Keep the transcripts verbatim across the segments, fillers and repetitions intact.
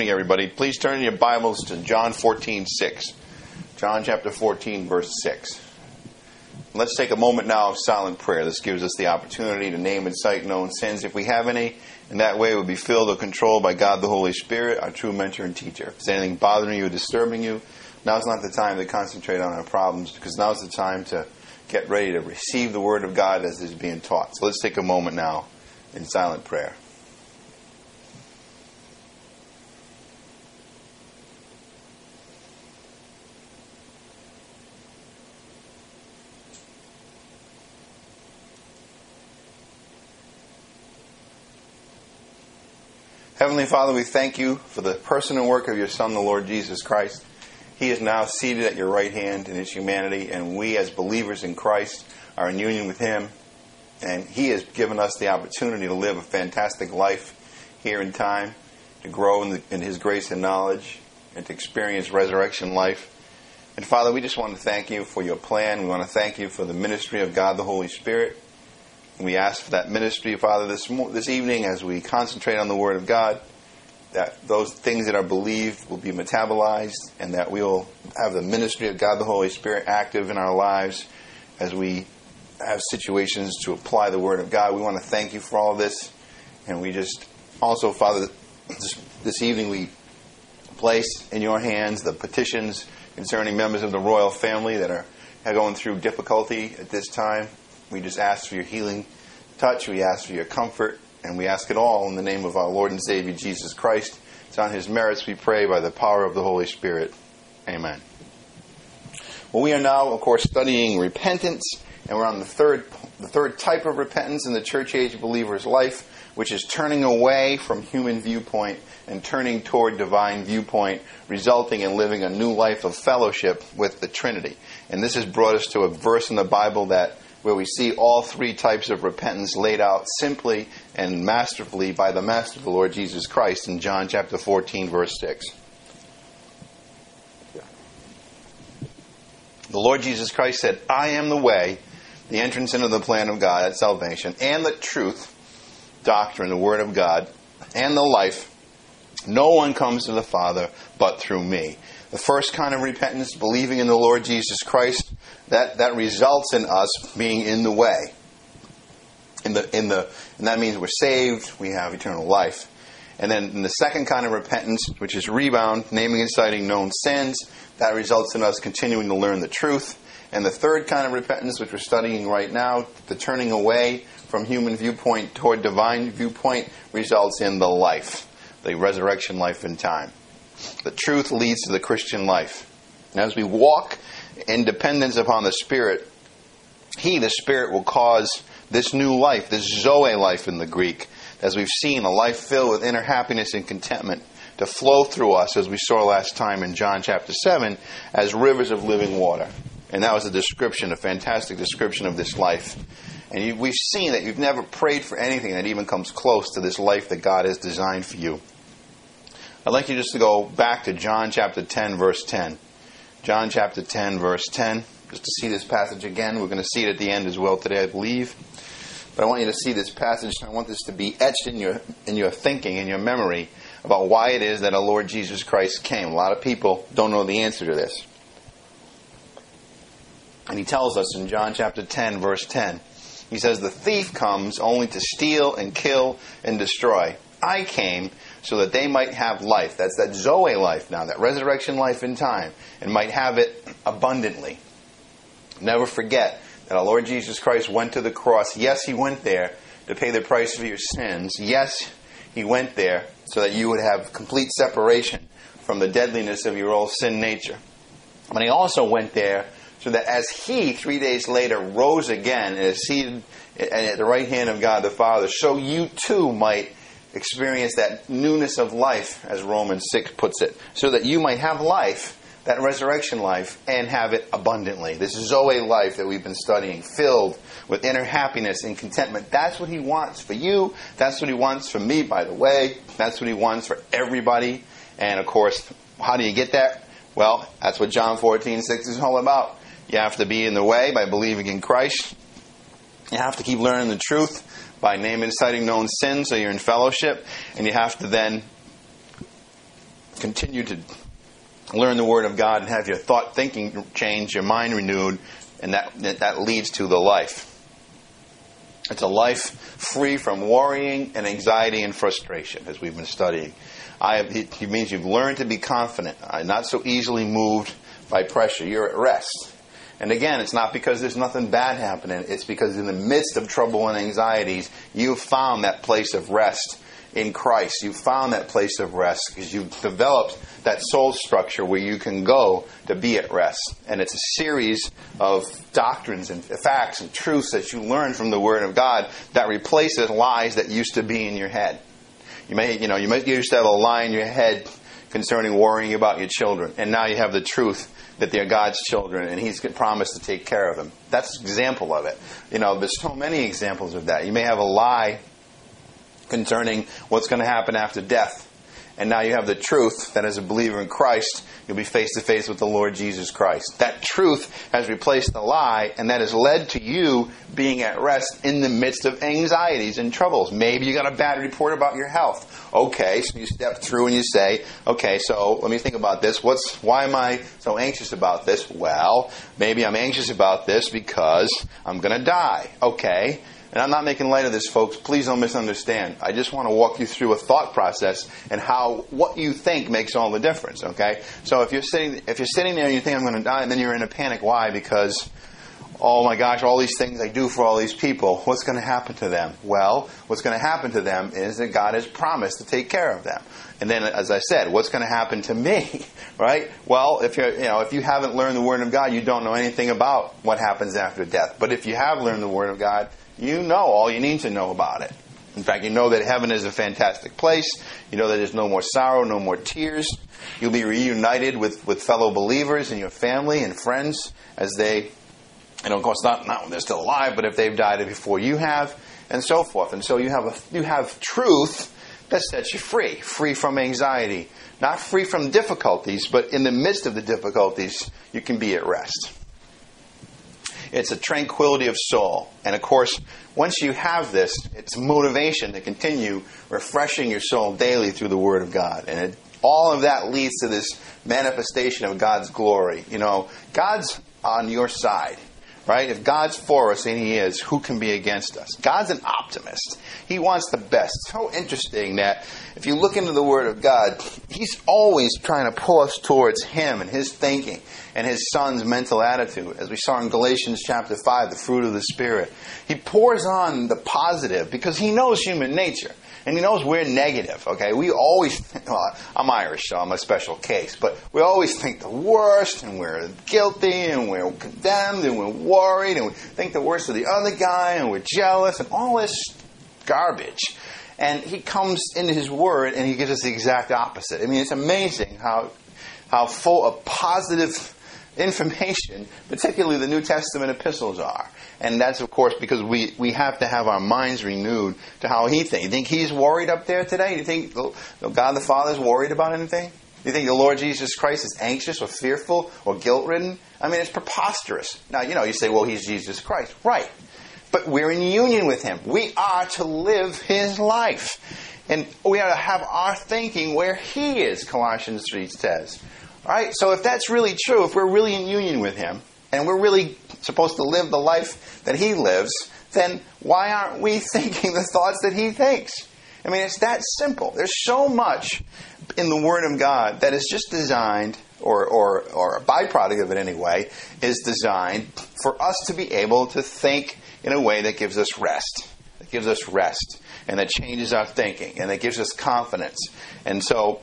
evening, everybody. Please turn your Bibles to John fourteen six. John chapter fourteen, verse six. Let's take a moment now of silent prayer. This gives us the opportunity to name and cite known sins if we have any. In that way, we'll be filled or controlled by God the Holy Spirit, our true mentor and teacher. If there's anything bothering you or disturbing you, now's not the time to concentrate on our problems, because now's the time to get ready to receive the Word of God as it's being taught. So let's take a moment now in silent prayer. Heavenly Father, we thank you for the person and work of your Son, the Lord Jesus Christ. He is now seated at your right hand in his humanity, and we as believers in Christ are in union with him. And he has given us the opportunity to live a fantastic life here in time, to grow in, the, in his grace and knowledge, and to experience resurrection life. And Father, we just want to thank you for your plan. We want to thank you for the ministry of God the Holy Spirit. We ask for that ministry, Father, this this evening as we concentrate on the Word of God, that those things that are believed will be metabolized, and that we will have the ministry of God the Holy Spirit active in our lives as we have situations to apply the Word of God. We want to thank you for all this. And we just also, Father, this, this evening we place in your hands the petitions concerning members of the royal family that are, are going through difficulty at this time. We just ask for your healing touch. We ask for your comfort. And we ask it all in the name of our Lord and Savior, Jesus Christ. It's on his merits we pray by the power of the Holy Spirit. Amen. Well, we are now, of course, studying repentance. And we're on the third, the third type of repentance in the church age believer's life, which is turning away from human viewpoint and turning toward divine viewpoint, resulting in living a new life of fellowship with the Trinity. And this has brought us to a verse in the Bible that where we see all three types of repentance laid out simply and masterfully by the Master, the Lord Jesus Christ, in John chapter fourteen, verse six. The Lord Jesus Christ said, I am the way, the entrance into the plan of God at salvation, and the truth, doctrine, the Word of God, and the life. No one comes to the Father but through me. The first kind of repentance, believing in the Lord Jesus Christ, that, that results in us being in the way. In the in the and that means we're saved, we have eternal life. And then in the second kind of repentance, which is rebound, naming and citing known sins, that results in us continuing to learn the truth. And the third kind of repentance, which we're studying right now, the turning away from human viewpoint toward divine viewpoint, results in the life, the resurrection life in time. The truth leads to the Christian life. And as we walk in dependence upon the Spirit, He, the Spirit, will cause this new life, this Zoe life in the Greek, as we've seen, a life filled with inner happiness and contentment, to flow through us, as we saw last time in John chapter seven, as rivers of living water. And that was a description, a fantastic description of this life. And you, we've seen that you've never prayed for anything that even comes close to this life that God has designed for you. I'd like you just to go back to John chapter ten, verse ten. John chapter ten, verse ten. Just to see this passage again. We're going to see it at the end as well today, I believe. But I want you to see this passage. I want this to be etched in your in your thinking, in your memory, about why it is that our Lord Jesus Christ came. A lot of people don't know the answer to this. And he tells us in John chapter ten, verse ten. He says, the thief comes only to steal and kill and destroy. I came so that they might have life. That's that Zoe life now, that resurrection life in time, and might have it abundantly. Never forget that our Lord Jesus Christ went to the cross. Yes, He went there to pay the price for your sins. Yes, He went there so that you would have complete separation from the deadliness of your old sin nature. But He also went there so that as He, three days later, rose again and is seated at the right hand of God the Father, so you too might experience that newness of life, as Romans six puts it, so that you might have life, that resurrection life, and have it abundantly. This Zoe life that we've been studying, filled with inner happiness and contentment. That's what He wants for you. That's what He wants for me, by the way. That's what He wants for everybody. And of course, how do you get that? Well, that's what John fourteen six is all about. You have to be in the way by believing in Christ. You have to keep learning the truth by naming and citing known sins so you're in fellowship. And you have to then continue to learn the Word of God and have your thought thinking change, your mind renewed, and that that leads to the life. It's a life free from worrying and anxiety and frustration, as we've been studying. I have, it means you've learned to be confident, not so easily moved by pressure. You're at rest. And again, it's not because there's nothing bad happening. It's because in the midst of trouble and anxieties, you've found that place of rest in Christ. You've found that place of rest because you've developed that soul structure where you can go to be at rest. And it's a series of doctrines and facts and truths that you learn from the Word of God that replaces lies that used to be in your head. You may, you know, you might used to have a lie in your head concerning worrying about your children, and now you have the truth that they're God's children, and He's promised to take care of them. That's an example of it. You know, there's so many examples of that. You may have a lie concerning what's going to happen after death, and now you have the truth that as a believer in Christ, you'll be face to face with the Lord Jesus Christ. That truth has replaced the lie, and that has led to you being at rest in the midst of anxieties and troubles. Maybe you got a bad report about your health. Okay, so you step through and you say, okay, so let me think about this. What's why am I so anxious about this? Well, maybe I'm anxious about this because I'm going to die. Okay. And I'm not making light of this, folks. Please don't misunderstand. I just want to walk you through a thought process and how what you think makes all the difference, okay? So if you're sitting if you're sitting there and you think I'm going to die, and then you're in a panic. Why? Because, oh my gosh, all these things I do for all these people, what's going to happen to them? Well, what's going to happen to them is that God has promised to take care of them. And then, as I said, what's going to happen to me, right? Well, if you're, you know, if you haven't learned the Word of God, you don't know anything about what happens after death. But if you have learned the Word of God, you know all you need to know about it. In fact, you know that heaven is a fantastic place. You know that there's no more sorrow, no more tears. You'll be reunited with, with fellow believers and your family and friends as they, you know, of course, not, not when they're still alive, but if they've died before you have, and so forth. And so you have a, you have truth that sets you free, free from anxiety, not free from difficulties, but in the midst of the difficulties, you can be at rest. It's a tranquility of soul. And of course, once you have this, it's motivation to continue refreshing your soul daily through the Word of God. And it, all of that leads to this manifestation of God's glory. You know, God's on your side, right? If God's for us, and He is, who can be against us? God's an optimist. He wants the best. It's so interesting that if you look into the Word of God, He's always trying to pull us towards Him and His thinking and His Son's mental attitude. As we saw in Galatians chapter five, the fruit of the Spirit. He pours on the positive because He knows human nature. And He knows we're negative, okay? We always think, well, I'm Irish, so I'm a special case. But we always think the worst, and we're guilty, and we're condemned, and we're worried, and we think the worst of the other guy, and we're jealous, and all this garbage. And He comes into His Word, and He gives us the exact opposite. I mean, it's amazing how how full of positive information, particularly the New Testament epistles are. And that's, of course, because we, we have to have our minds renewed to how He thinks. You think He's worried up there today? You think God the Father is worried about anything? You think the Lord Jesus Christ is anxious or fearful or guilt-ridden? I mean, it's preposterous. Now, you know, you say, well, He's Jesus Christ. Right. But we're in union with Him. We are to live His life. And we are to have our thinking where He is, Colossians three says. All right? So if that's really true, if we're really in union with Him, and we're really supposed to live the life that He lives, then why aren't we thinking the thoughts that He thinks? I mean, it's that simple. There's so much in the Word of God that is just designed, or, or, or a byproduct of it anyway, is designed for us to be able to think in a way that gives us rest. That gives us rest. And that changes our thinking. And that gives us confidence. And so,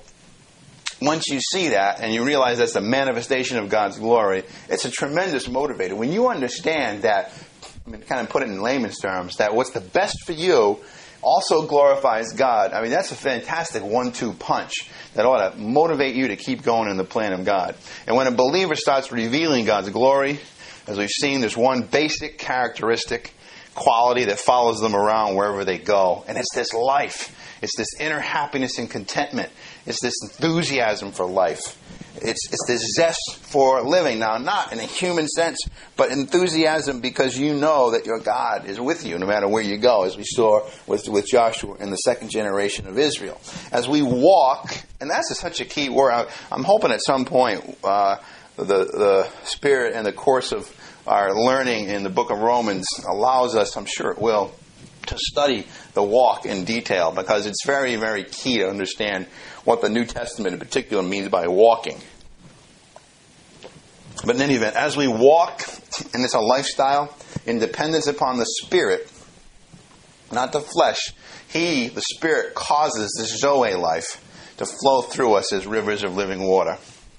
once you see that and you realize that's the manifestation of God's glory, it's a tremendous motivator. When you understand that, I mean, kind of put it in layman's terms, that what's the best for you also glorifies God. I mean, that's a fantastic one two punch that ought to motivate you to keep going in the plan of God. And when a believer starts revealing God's glory, as we've seen, there's one basic characteristic quality that follows them around wherever they go. And it's this life. It's this inner happiness and contentment. It's this enthusiasm for life. It's, it's this zest for living. Now, not in a human sense, but enthusiasm because you know that your God is with you no matter where you go, as we saw with, with Joshua in the second generation of Israel. As we walk, and that's a, such a key word. I, I'm hoping at some point uh, the, the Spirit and the course of our learning in the book of Romans allows us, I'm sure it will, to study the walk in detail, because it's very, very key to understand what the New Testament in particular means by walking. But in any event, as we walk, and it's a lifestyle, in dependence upon the Spirit, not the flesh, He, the Spirit, causes this Zoe life to flow through us as rivers of living water,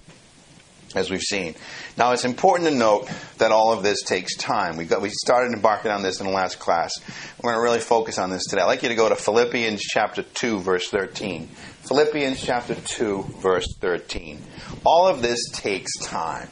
as we've seen. Now, it's important to note that all of this takes time. We got we started embarking on this in the last class. We're going to really focus on this today. I'd like you to go to Philippians chapter two, verse thirteen. Philippians chapter two, verse thirteen. All of this takes time.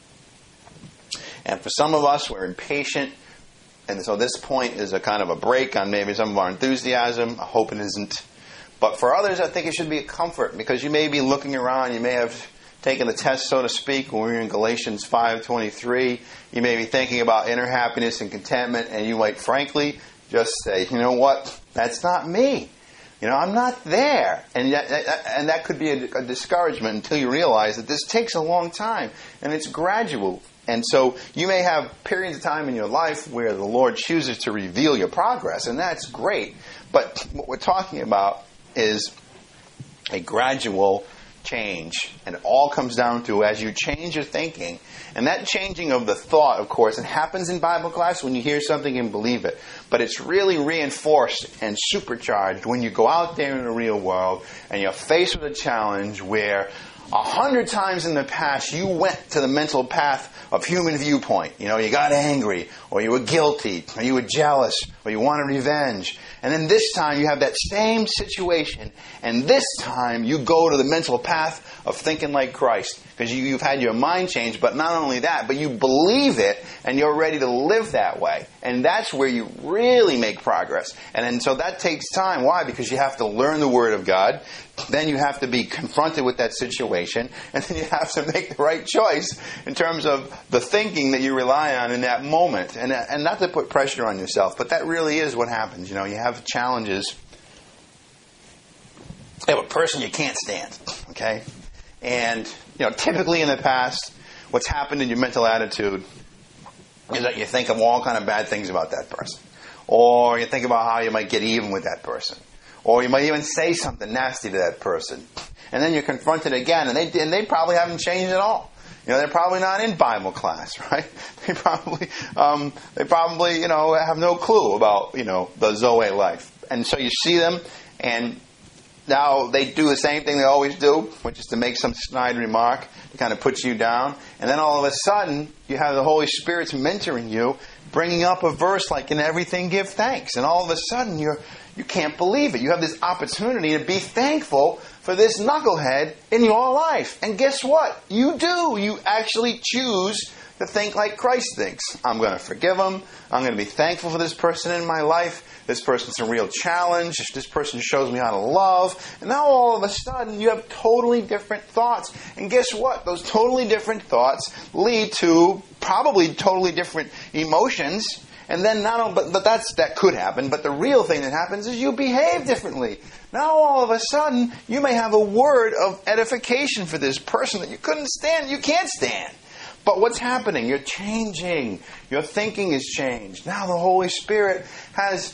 And for some of us, we're impatient. And so this point is a kind of a break on maybe some of our enthusiasm. I hope it isn't. But for others, I think it should be a comfort, because you may be looking around, you may have taken a test, so to speak, when we're in Galatians five twenty-three. You may be thinking about inner happiness and contentment, and you might frankly just say, you know what, that's not me. You know, I'm not there. And that, and that could be a, a discouragement until you realize that this takes a long time, and it's gradual. And so you may have periods of time in your life where the Lord chooses to reveal your progress, and that's great. But what we're talking about is a gradual change. And it all comes down to, as you change your thinking, and that changing of the thought, of course, it happens in Bible class when you hear something and believe it. But it's really reinforced and supercharged when you go out there in the real world and you're faced with a challenge where a hundred times in the past you went to the mental path of human viewpoint. You know, you got angry, or you were guilty, or you were jealous, or you wanted revenge. And then this time you have that same situation, and this time you go to the mental path of thinking like Christ, because you, you've had your mind changed. But not only that, but you believe it, and you're ready to live that way. And that's where you really make progress. And, and so that takes time. Why? Because you have to learn the Word of God. Then you have to be confronted with that situation, and then you have to make the right choice in terms of the thinking that you rely on in that moment. And, and not to put pressure on yourself, but that really is what happens. You know, you have challenges. You have a person you can't stand, okay? And, you know, typically in the past, what's happened in your mental attitude is that you think of all kind of bad things about that person. Or you think about how you might get even with that person. Or you might even say something nasty to that person. And then you're confronted again, and they and they probably haven't changed at all. You know, they're probably not in Bible class, right? They probably um, they probably, you know, have no clue about, you know, the Zoe life. And so you see them, and now they do the same thing they always do, which is to make some snide remark to kind of put you down. And then all of a sudden, you have the Holy Spirit's mentoring you, bringing up a verse like, "In everything give thanks." And all of a sudden, you're You can't believe it. You have this opportunity to be thankful for this knucklehead in your life. And guess what? You do. You actually choose to think like Christ thinks. I'm going to forgive him. I'm going to be thankful for this person in my life. This person's a real challenge. This person shows me how to love. And now all of a sudden you have totally different thoughts. And guess what? Those totally different thoughts lead to probably totally different emotions. And then not only, but, but that's, that could happen, but the real thing that happens is you behave differently. Now all of a sudden, you may have a word of edification for this person that you couldn't stand, you can't stand. But what's happening? You're changing. Your thinking is changed. Now the Holy Spirit has,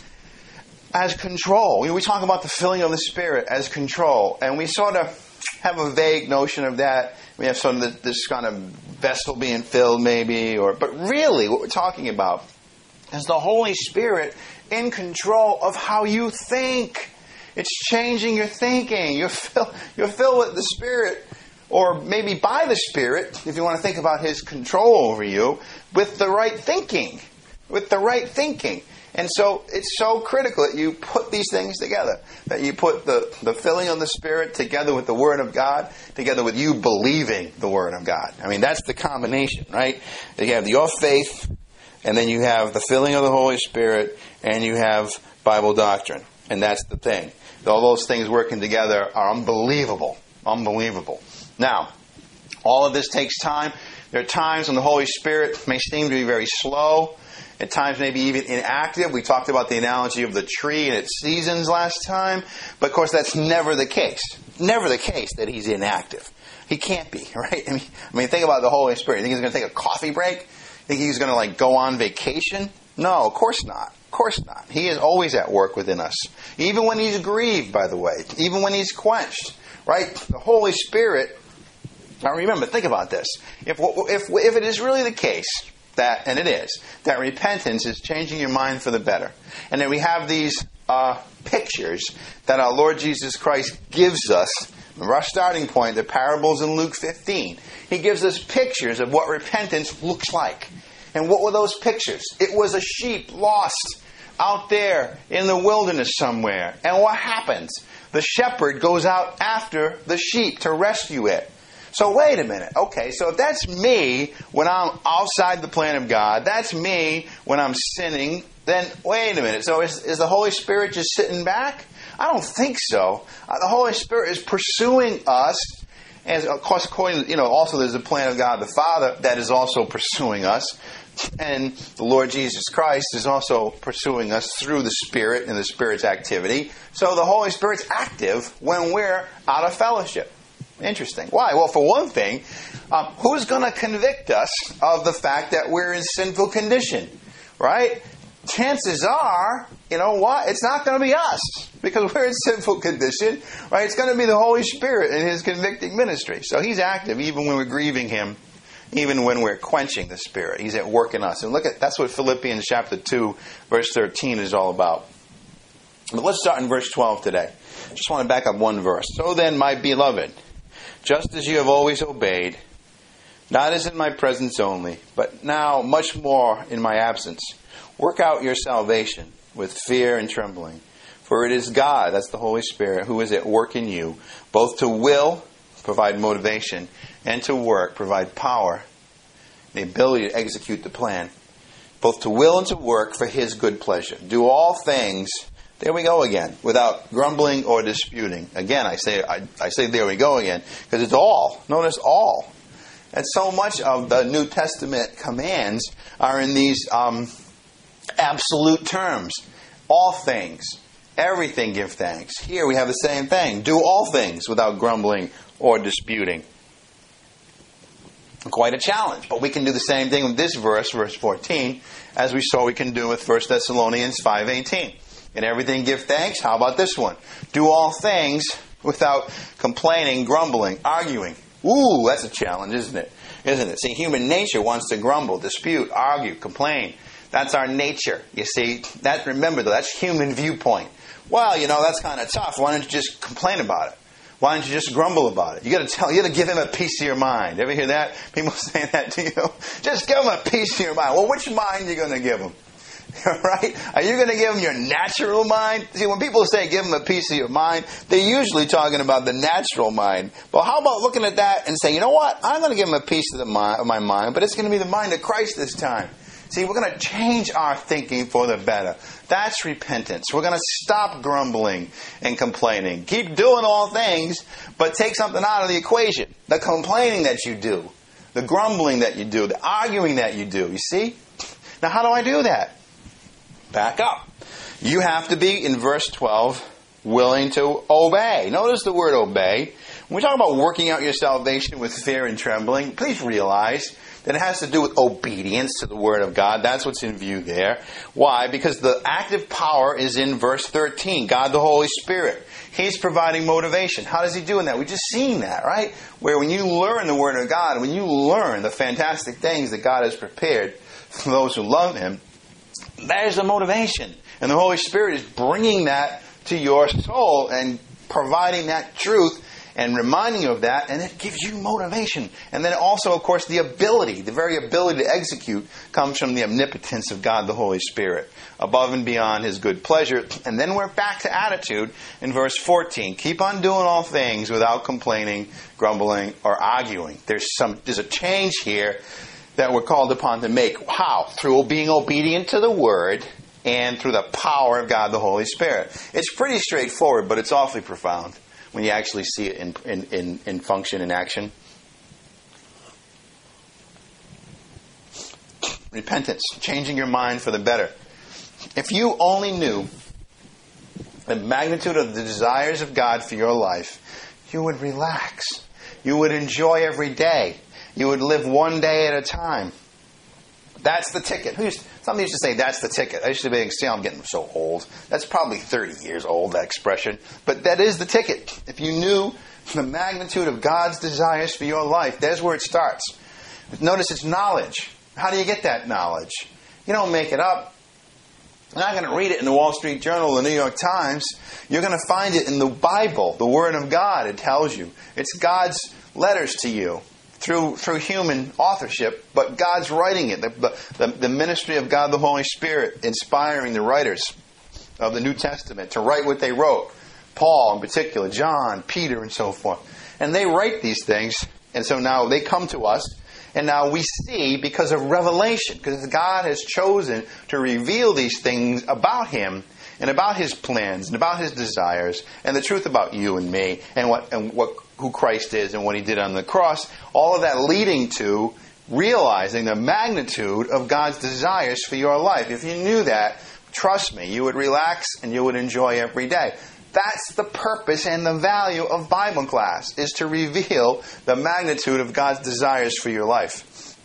has control. We talk about the filling of the Spirit as control. And we sort of have a vague notion of that. We have sort of this, this kind of vessel being filled maybe, or but really what we're talking about is the Holy Spirit in control of how you think. It's changing your thinking. You're filled, you're filled with the Spirit, or maybe by the Spirit, if you want to think about His control over you, with the right thinking. With the right thinking. And so it's so critical that you put these things together. That you put the, the filling of the Spirit together with the Word of God, together with you believing the Word of God. I mean, that's the combination, right? You have your faith, and then you have the filling of the Holy Spirit, and you have Bible doctrine. And that's the thing. All those things working together are unbelievable. Unbelievable. Now, All of this takes time. There are times when the Holy Spirit may seem to be very slow. At times maybe even inactive. We talked about the analogy of the tree and its seasons last time. But of course that's never the case. Never the case that He's inactive. He can't be, right? I mean, I mean think about the Holy Spirit. You think He's going to take a coffee break? You think He's going to like go on vacation? No, of course not. Of course not. He is always at work within us. Even when He's grieved, by the way. Even when He's quenched, right? The Holy Spirit. Now remember, think about this. If if if it is really the case that, and it is, that repentance is changing your mind for the better, and that we have these uh, pictures that our Lord Jesus Christ gives us. Remember our starting point, the parables in Luke fifteen. He gives us pictures of what repentance looks like. And what were those pictures? It was a sheep lost out there in the wilderness somewhere. And what happens? The shepherd goes out after the sheep to rescue it. So wait a minute. Okay, so if that's me when I'm outside the plan of God, that's me when I'm sinning, then wait a minute. So is, is the Holy Spirit just sitting back? I don't think so. Uh, the Holy Spirit is pursuing us. And of course, according, you know, also there's the plan of God the Father that is also pursuing us. And the Lord Jesus Christ is also pursuing us through the Spirit and the Spirit's activity. So the Holy Spirit's active when we're out of fellowship. Interesting. Why? Well, for one thing, um, who's going to convict us of the fact that we're in sinful condition? Right? Chances are, you know what? It's not going to be us because we're in sinful condition. Right? It's going to be the Holy Spirit in His convicting ministry. So He's active even when we're grieving Him, even when we're quenching the Spirit. He's at work in us. And look at, that's what Philippians chapter two, verse thirteen is all about. But let's start in verse twelve today. Just want to back up one verse. So then, my beloved, just as you have always obeyed, not as in my presence only, but now much more in my absence, work out your salvation with fear and trembling. For it is God, that's the Holy Spirit, who is at work in you, both to will, provide motivation, and to work, provide power, the ability to execute the plan, both to will and to work for His good pleasure. Do all things, there we go again, without grumbling or disputing. Again, I say I, I say there we go again, because it's all. Notice all. And so much of the New Testament commands are in these um, absolute terms. All things. Everything give thanks. Here we have the same thing. Do all things without grumbling or disputing. Quite a challenge. But we can do the same thing with this verse, verse fourteen, as we saw we can do with First Thessalonians five eighteen. In everything give thanks. How about this one? Do all things without complaining, grumbling, arguing. Ooh, that's a challenge, isn't it? Isn't it? See, human nature wants to grumble, dispute, argue, complain. That's our nature. You see, that remember though, that's human viewpoint. Well, you know, that's kind of tough. Why don't you just complain about it? Why don't you just grumble about it? You got to tell, you got to give him a piece of your mind. Ever hear that? People saying that to you. Just give him a piece of your mind. Well, which mind are you going to give him? Right? Are you going to give them your natural mind? See, when people say give them a piece of your mind, they're usually talking about the natural mind. But how about looking at that and saying, you know what? I'm going to give them a piece of, the mind, of my mind, but it's going to be the mind of Christ this time. See, we're going to change our thinking for the better. That's repentance. We're going to stop grumbling and complaining. Keep doing all things, but take something out of the equation. The complaining that you do, the grumbling that you do, the arguing that you do. You see? Now, how do I do that? Back up. You have to be, in verse twelve, willing to obey. Notice the word obey. When we talk about working out your salvation with fear and trembling, please realize that it has to do with obedience to the Word of God. That's what's in view there. Why? Because the active power is in verse thirteen. God the Holy Spirit. He's providing motivation. How does He do that? We've just seen that, right? Where when you learn the Word of God, when you learn the fantastic things that God has prepared for those who love Him, there's the motivation. And the Holy Spirit is bringing that to your soul and providing that truth and reminding you of that, and it gives you motivation. And then also, of course, the ability, the very ability to execute comes from the omnipotence of God the Holy Spirit, above and beyond His good pleasure. And then we're back to attitude in verse fourteen. Keep on doing all things without complaining, grumbling, or arguing. There's some. There's a change here that we're called upon to make. How? Through being obedient to the Word and through the power of God the Holy Spirit. It's pretty straightforward, but it's awfully profound when you actually see it in, in, in, in function, in action. Repentance, changing your mind for the better. If you only knew the magnitude of the desires of God for your life, you would relax. You would enjoy every day. You would live one day at a time. That's the ticket. Who used, somebody used to say, that's the ticket. I used to be, see, I'm getting so old. That's probably thirty years old, that expression. But that is the ticket. If you knew the magnitude of God's desires for your life, there's where it starts. Notice it's knowledge. How do you get that knowledge? You don't make it up. You're not going to read it in the Wall Street Journal or the New York Times. You're going to find it in the Bible, the Word of God. It tells you. It's God's letters to you through through human authorship, but God's writing it. The, the, the ministry of God the Holy Spirit inspiring the writers of the New Testament to write what they wrote. Paul in particular, John, Peter, and so forth. And they write these things, and so now they come to us. And now we see, because of revelation, because God has chosen to reveal these things about Him and about His plans and about His desires and the truth about you and me and what and what who Christ is and what He did on the cross, all of that leading to realizing the magnitude of God's desires for your life. If you knew that, trust me, you would relax and you would enjoy every day. That's the purpose and the value of Bible class, is to reveal the magnitude of God's desires for your life.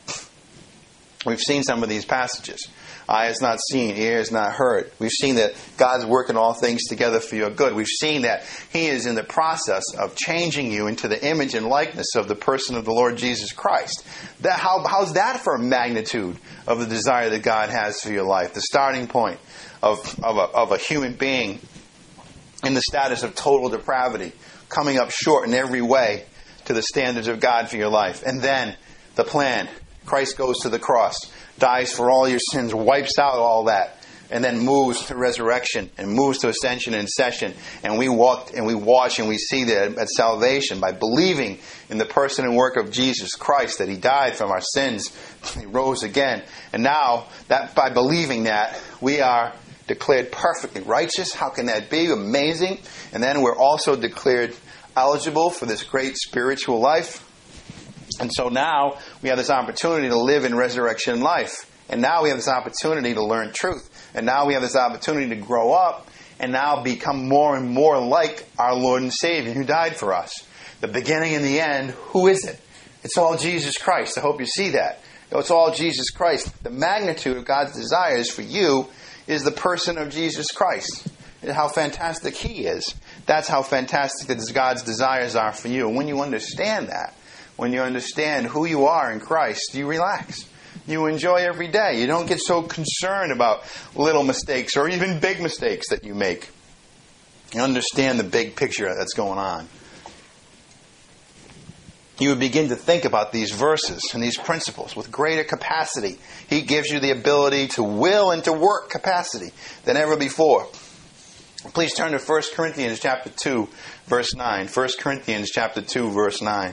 We've seen some of these passages. Eye has not seen, ear has not heard. We've seen that God's working all things together for your good. We've seen that He is in the process of changing you into the image and likeness of the person of the Lord Jesus Christ. That, how, how's that for a magnitude of the desire that God has for your life? The starting point of, of, a, of a human being in the status of total depravity, coming up short in every way to the standards of God for your life. And then the plan. Christ goes to the cross, dies for all your sins, wipes out all that, and then moves to resurrection and moves to ascension and session. And we walk and we watch and we see that at salvation by believing in the person and work of Jesus Christ, that He died from our sins, He rose again. And now that by believing that, we are declared perfectly righteous. How can that be? Amazing. And then we're also declared eligible for this great spiritual life. And so now we have this opportunity to live in resurrection life. And now we have this opportunity to learn truth. And now we have this opportunity to grow up and now become more and more like our Lord and Savior who died for us. The beginning and the end, who is it? It's all Jesus Christ. I hope you see that. It's all Jesus Christ. The magnitude of God's desires for you is the person of Jesus Christ. And how fantastic He is. That's how fantastic God's desires are for you. And when you understand that, when you understand who you are in Christ, you relax. You enjoy every day. You don't get so concerned about little mistakes or even big mistakes that you make. You understand the big picture that's going on. You would begin to think about these verses and these principles with greater capacity. He gives you the ability to will and to work capacity than ever before. Please turn to First Corinthians chapter two, verse nine. First Corinthians chapter two, verse nine.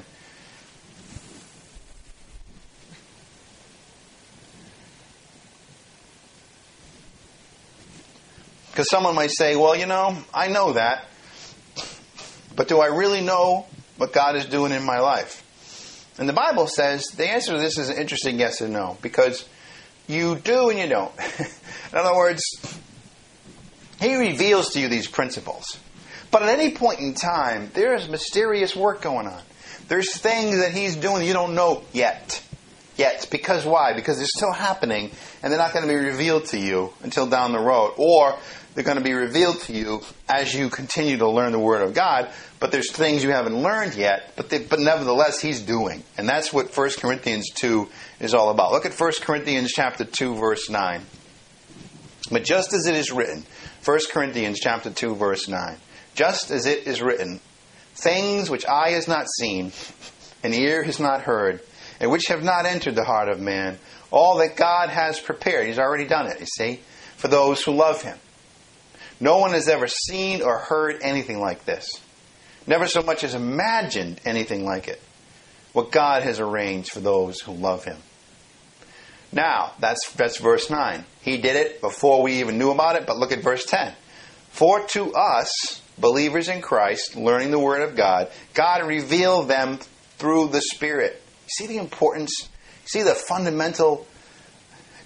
Because someone might say, well, you know, I know that, but do I really know what God is doing in my life? And the Bible says the answer to this is an interesting yes and no, because you do and you don't. In other words, He reveals to you these principles. But at any point in time, there is mysterious work going on. There's things that He's doing you don't know yet. Yet. Because why? Because they're still happening, and they're not going to be revealed to you until down the road. Or they're going to be revealed to you as you continue to learn the Word of God. But there's things you haven't learned yet, but they, but nevertheless He's doing. And that's what First Corinthians two is all about. Look at First Corinthians chapter two, verse nine. But just as it is written, First Corinthians chapter two, verse nine. Just as it is written, things which eye has not seen, and ear has not heard, and which have not entered the heart of man, all that God has prepared. He's already done it, you see, for those who love Him. No one has ever seen or heard anything like this. Never so much as imagined anything like it. What God has arranged for those who love Him. Now, that's, that's verse nine. He did it before we even knew about it, but look at verse ten. For to us, believers in Christ, learning the Word of God, God revealed them through the Spirit. You see the importance? You see the fundamental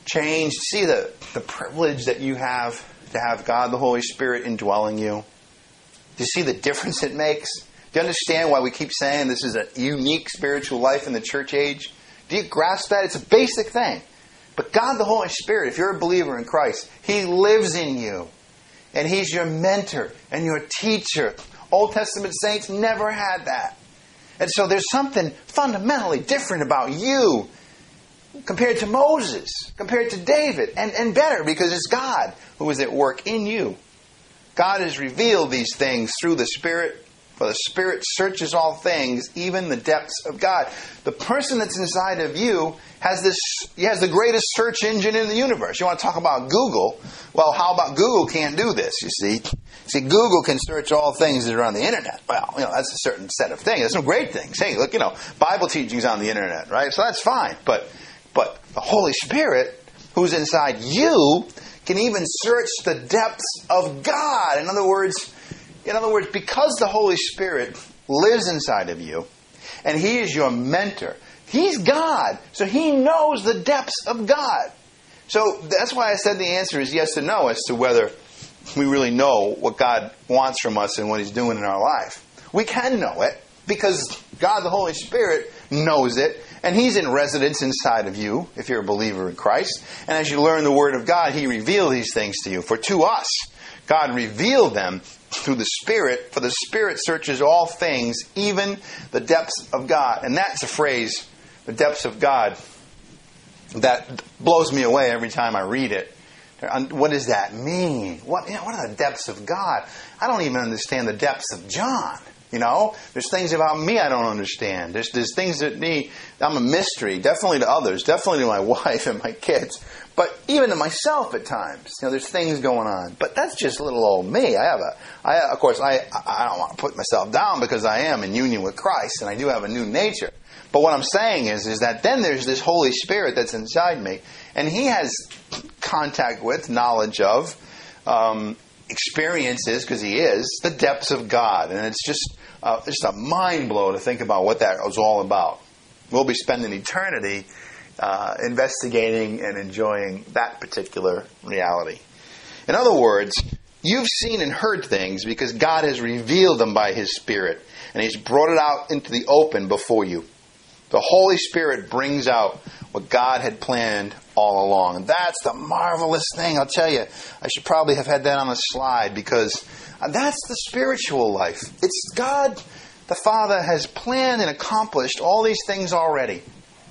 changed? See the, the privilege that you have to have God the Holy Spirit indwelling you? Do you see the difference it makes? Do you understand why we keep saying this is a unique spiritual life in the church age? Do you grasp that? It's a basic thing. But God the Holy Spirit, if you're a believer in Christ, He lives in you. And He's your mentor and your teacher. Old Testament saints never had that. And so there's something fundamentally different about you compared to Moses, compared to David, and, and better because it's God who is at work in you. God has revealed these things through the Spirit, for the Spirit searches all things, even the depths of God. The person that's inside of you has this, he has the greatest search engine in the universe. You want to talk about Google? Well, how about Google can't do this, you see? See, Google can search all things that are on the internet. Well, you know, that's a certain set of things. There's some great things. Hey, look, you know, Bible teaching's on the internet, right? So that's fine. But But the Holy Spirit, who's inside you, can even search the depths of God. In other words, in other words, because the Holy Spirit lives inside of you, and He is your mentor, He's God, so He knows the depths of God. So that's why I said the answer is yes and no as to whether we really know what God wants from us and what He's doing in our life. We can know it because God the Holy Spirit knows it, and He's in residence inside of you if you're a believer in Christ. And as you learn the Word of God, He revealed these things to you. For to us, God revealed them through the Spirit, for the Spirit searches all things, even the depths of God. And that's a phrase, the depths of God, that blows me away every time I read it. What does that mean? What, you know, what are the depths of God? I don't even understand the depths of John. You know, there's things about me I don't understand. There's there's things that me, I'm a mystery, definitely to others, definitely to my wife and my kids, but even to myself at times. You know, there's things going on. But that's just little old me. I have a, I of course, I I don't want to put myself down because I am in union with Christ and I do have a new nature. But what I'm saying is, is that then there's this Holy Spirit that's inside me, and He has contact with, knowledge of, um, experiences, because He is, the depths of God. And it's just uh, just a mind blow to think about what that was all about. We'll be spending eternity uh, investigating and enjoying that particular reality. In other words, you've seen and heard things because God has revealed them by His Spirit, and He's brought it out into the open before you. The Holy Spirit brings out what God had planned all along. And that's the marvelous thing. I'll tell you, I should probably have had that on the slide because that's the spiritual life. It's God, the Father, has planned and accomplished all these things already.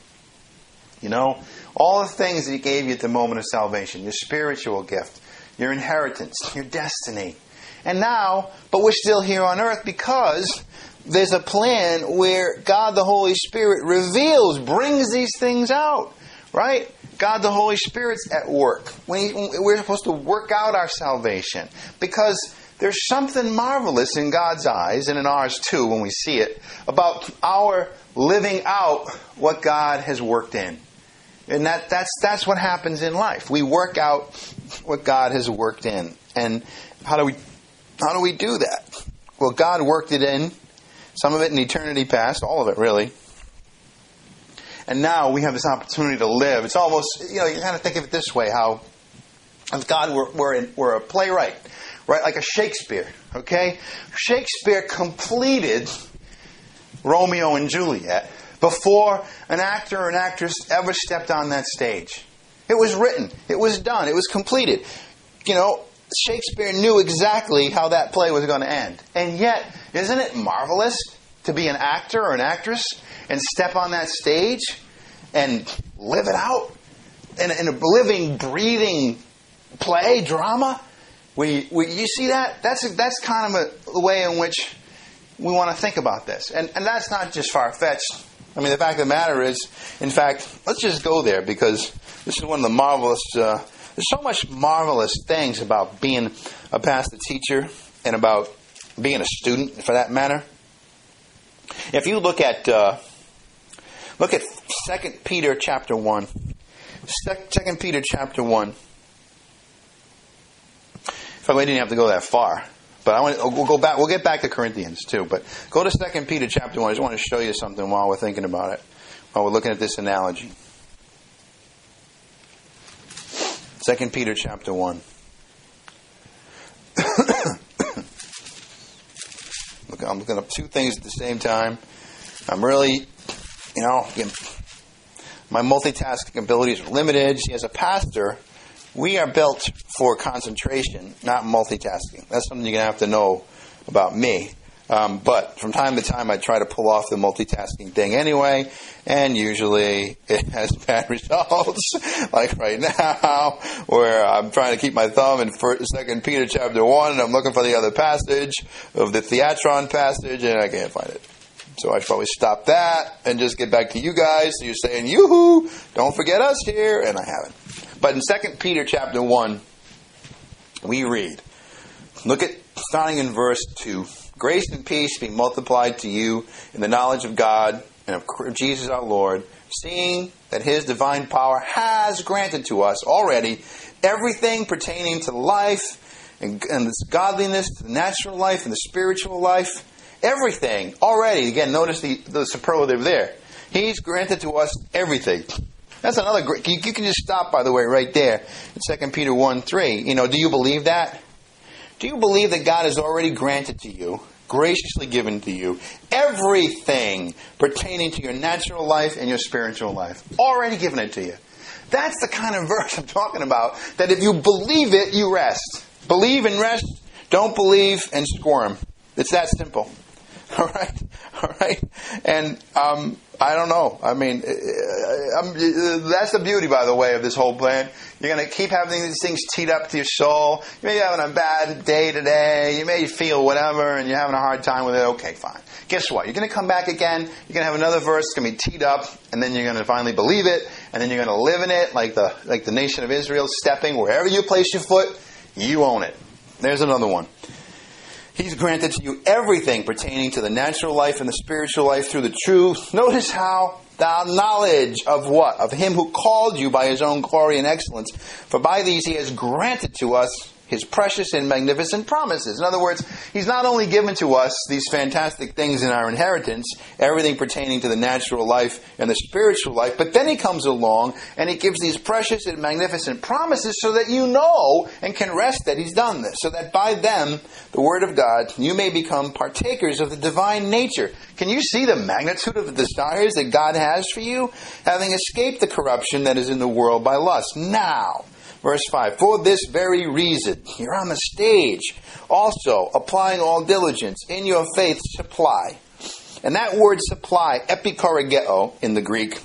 You know, all the things that He gave you at the moment of salvation, your spiritual gift, your inheritance, your destiny. And now, but we're still here on earth because there's a plan where God the Holy Spirit reveals, brings these things out, right? God the Holy Spirit's at work. We, we're supposed to work out our salvation because there's something marvelous in God's eyes and in ours too when we see it about our living out what God has worked in. And that, that's, that's what happens in life. We work out what God has worked in. And how do we, how do we do that? Well, God worked it in. Some of it in eternity past, all of it really. And now we have this opportunity to live. It's almost, you know, you kind of think of it this way, how if God were, were, in, were a playwright, right, like a Shakespeare, okay? Shakespeare completed Romeo and Juliet before an actor or an actress ever stepped on that stage. It was written. It was done. It was completed. You know, Shakespeare knew exactly how that play was going to end. And yet, isn't it marvelous to be an actor or an actress and step on that stage and live it out in a, in a living, breathing play, drama? We, we, you see that? That's, a, that's kind of a, a way in which we want to think about this. And, and that's not just far-fetched. I mean, the fact of the matter is, in fact, let's just go there because this is one of the marvelous... Uh, There's so much marvelous things about being a pastor teacher and about being a student, for that matter. If you look at uh, look at Second Peter chapter one, Second Peter chapter one. In fact, we didn't have to go that far, but I want to, we'll go back. We'll get back to Corinthians too, but go to Second Peter chapter one. I just want to show you something while we're thinking about it, while we're looking at this analogy. Second Peter chapter one. Look, I'm looking up two things at the same time. I'm really, you know, my multitasking abilities are limited. See, as a pastor, we are built for concentration, not multitasking. That's something you're going to have to know about me. Um, but from time to time, I try to pull off the multitasking thing anyway, and usually it has bad results. Like right now, where I'm trying to keep my thumb in Second Peter chapter one, and I'm looking for the other passage of the Theatron passage, and I can't find it. So I should probably stop that and just get back to you guys. So you're saying, yoo-hoo, don't forget us here, and I haven't. But in Second Peter chapter one, we read, look at starting in verse two. Grace and peace be multiplied to you in the knowledge of God and of Jesus our Lord, seeing that His divine power has granted to us already everything pertaining to life and, and this godliness, to the natural life and the spiritual life. Everything already. Again, notice the, the superlative there. He's granted to us everything. That's another great. You, you can just stop, by the way, right there in Second Peter one three. You know, do you believe that? Do you believe that God has already granted to you, graciously given to you, everything pertaining to your natural life and your spiritual life? Already given it to you. That's the kind of verse I'm talking about, that if you believe it, you rest. Believe and rest. Don't believe and squirm. It's that simple. All right? All right? And um, I don't know. I mean, I'm, that's the beauty, by the way, of this whole plan. You're going to keep having these things teed up to your soul. You may be having a bad day today. You may feel whatever, and you're having a hard time with it. Okay, fine. Guess what? You're going to come back again. You're going to have another verse. It's going to be teed up, and then you're going to finally believe it, and then you're going to live in it like the like the nation of Israel, stepping wherever you place your foot, you own it. There's another one. He's granted to you everything pertaining to the natural life and the spiritual life through the true. Notice how the knowledge of what? Of Him who called you by His own glory and excellence. For by these He has granted to us His precious and magnificent promises. In other words, He's not only given to us these fantastic things in our inheritance, everything pertaining to the natural life and the spiritual life, but then He comes along and He gives these precious and magnificent promises so that you know and can rest that He's done this, so that by them, the Word of God, you may become partakers of the divine nature. Can you see the magnitude of the desires that God has for you? Having escaped the corruption that is in the world by lust. Now, verse five, for this very reason, you're on the stage, also applying all diligence, in your faith supply. And that word supply, epikorageo in the Greek,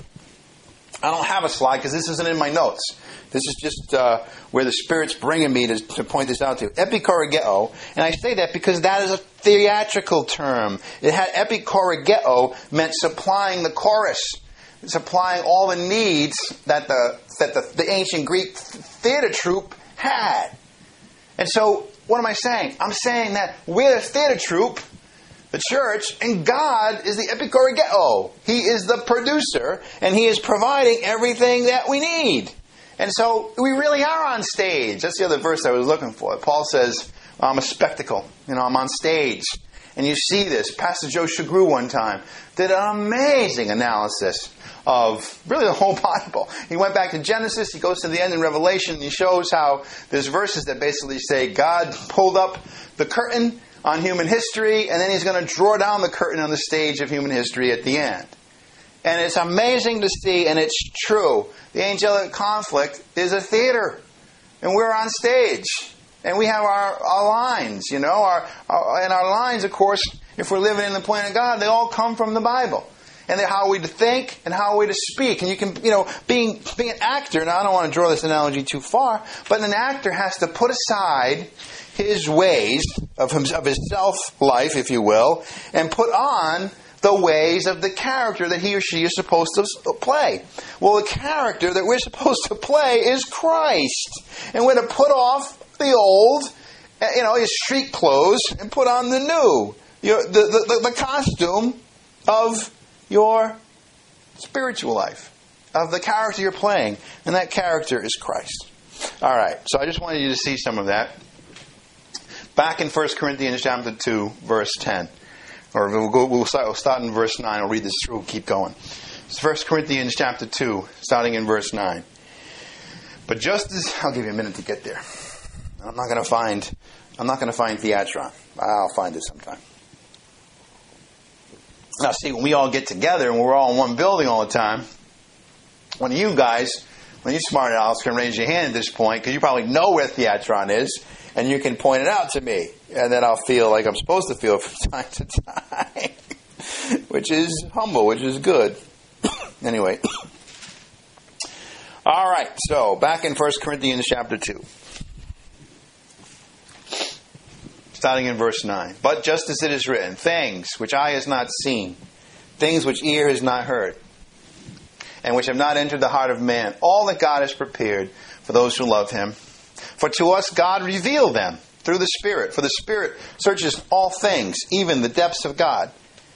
I don't have a slide because this isn't in my notes. This is just uh, where the Spirit's bringing me to, to point this out to. Epikorageo, and I say that because that is a theatrical term. It had epikorageo meant supplying the chorus, supplying all the needs that the that the, the ancient Greek theater troupe had. And so, what am I saying? I'm saying that we're the theater troupe, the church, and God is the epikorageo. He is the producer, and He is providing everything that we need. And so, we really are on stage. That's the other verse I was looking for. Paul says, I'm a spectacle. You know, I'm on stage. And you see this. Pastor Joe Shagru one time did an amazing analysis of really the whole Bible. He went back to Genesis, he goes to the end in Revelation, and he shows how there's verses that basically say God pulled up the curtain on human history, and then He's going to draw down the curtain on the stage of human history at the end. And it's amazing to see, and it's true. The angelic conflict is a theater, and we're on stage. And we have our, our lines, you know, our, our and our lines, of course, if we're living in the plan of God, they all come from the Bible. And they're how we to think and how we to speak. And you can, you know, being being an actor, now I don't want to draw this analogy too far, but an actor has to put aside his ways of, him, of his self-life, if you will, and put on the ways of the character that he or she is supposed to play. Well, the character that we're supposed to play is Christ. And we're to put off the old, you know, his street clothes, and put on the new, your, the, the, the, the costume of your spiritual life, of the character you're playing. And that character is Christ. All right, so I just wanted you to see some of that. Back in First Corinthians chapter two, verse ten. Or we'll, go, we'll, start, we'll start in verse nine. I'll read this through. Keep going. It's First Corinthians chapter two, starting in verse nine. But just as, I'll give you a minute to get there. I'm not going to find, I'm not going to find Theatron. I'll find it sometime. Now see, when we all get together and we're all in one building all the time, one of you guys, when you smart alecs, can raise your hand at this point, because you probably know where Theatron is, and you can point it out to me. And then I'll feel like I'm supposed to feel from time to time. Which is humble, which is good. Anyway. All right, so back in First Corinthians chapter two. Starting in verse nine. But just as it is written, things which eye has not seen, things which ear has not heard, and which have not entered the heart of man, all that God has prepared for those who love Him. For to us God revealed them through the Spirit. For the Spirit searches all things, even the depths of God.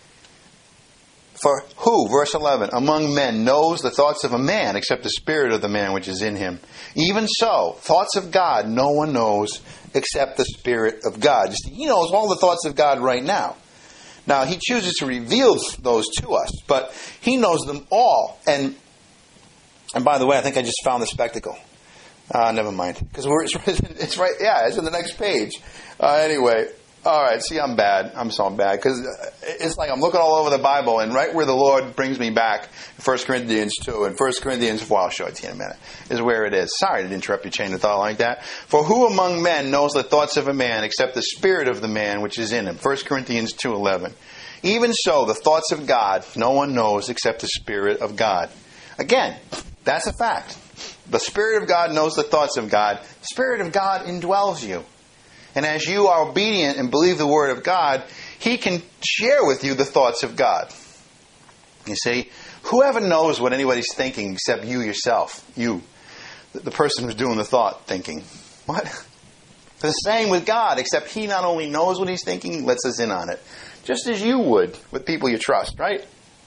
For who, verse eleven, among men knows the thoughts of a man, except the spirit of the man which is in him? Even so, thoughts of God no one knows except the Spirit of God. You see, He knows all the thoughts of God right now. Now, He chooses to reveal those to us, but He knows them all. And and by the way, I think I just found the spectacle. Uh, never mind. Because we're it's, it's right, yeah, it's in the next page. Uh, anyway, all right, see, I'm bad. I'm so bad. Because it's like I'm looking all over the Bible, and right where the Lord brings me back, First Corinthians two, and First Corinthians four, I'll show it to you in a minute, is where it is. Sorry to interrupt your chain of thought like that. For who among men knows the thoughts of a man, except the spirit of the man which is in him? First Corinthians two eleven. Even so, the thoughts of God no one knows except the Spirit of God. Again, that's a fact. The Spirit of God knows the thoughts of God. The Spirit of God indwells you. And as you are obedient and believe the Word of God, He can share with you the thoughts of God. You see, whoever knows what anybody's thinking except you yourself? You, the person who's doing the thought thinking. What? The same with God, except He not only knows what He's thinking, He lets us in on it. Just as you would with people you trust, right?